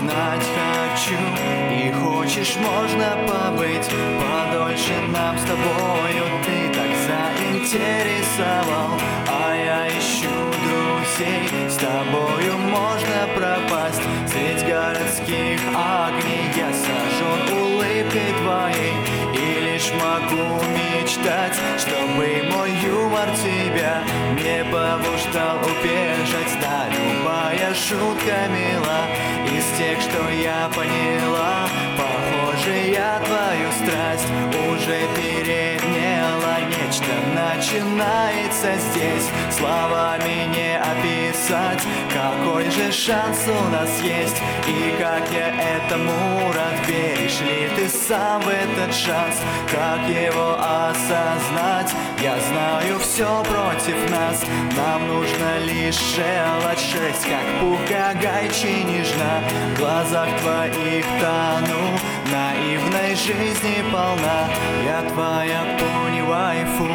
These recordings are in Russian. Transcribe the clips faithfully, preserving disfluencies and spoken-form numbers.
знать хочу. И хочешь, можно побыть подольше нам с тобою. Ты так заинтересовал, а я ищу друзей. С тобою можно пропасть средь городских огней. Я сожжен улыбкой твоей и лишь могу мечтать, чтобы мой юмор тебя не побуждал убежать. Да, любая шутка мила из тех, что я поняла. Похоже, я твою страсть уже переняла. Нечто начинается здесь, словами не описать. Какой же шанс у нас есть, и как я этому рад. Веришь ли ты сам в этот шанс, как его осознать? Я знаю, все против нас, нам нужно лишь желать. Шесть, как пуга гайчи нежна, в глазах твоих тону. Наивной жизни полна, я твоя пони-вайфу.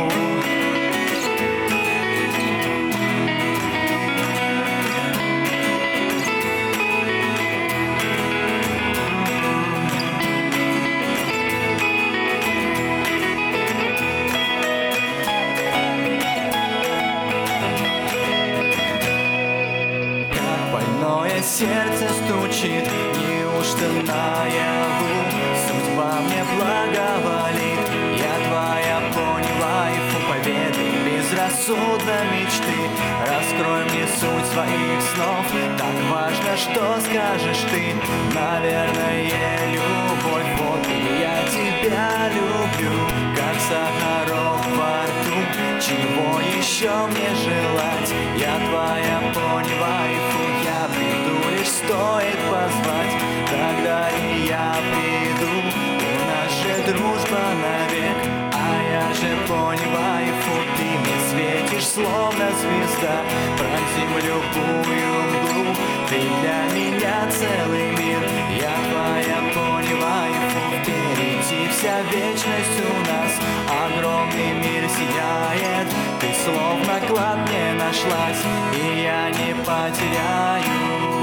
Больное сердце стучит, неужто наяву судьба мне благоволит? Я твоя пони-вайфу, поведай безрассудно мечты. Раскрой мне суть своих снов, так важно, что скажешь ты. Наверное, любовь, вот и я тебя люблю, как сахарок во рту. Чего еще мне желать? Я твоя пони-вайфу, я приду, лишь стоит позвать. Тогда и я приду, у нас же дружба навек. А я же пони-вайфу, ты мне светишь, словно звезда. Пронзим любую мглу, ты для меня целый мир. Я твоя пони-вайфу, впереди вся вечность у нас. Огромный мир сияет, ты словно клад мне нашлась, и я не потеряю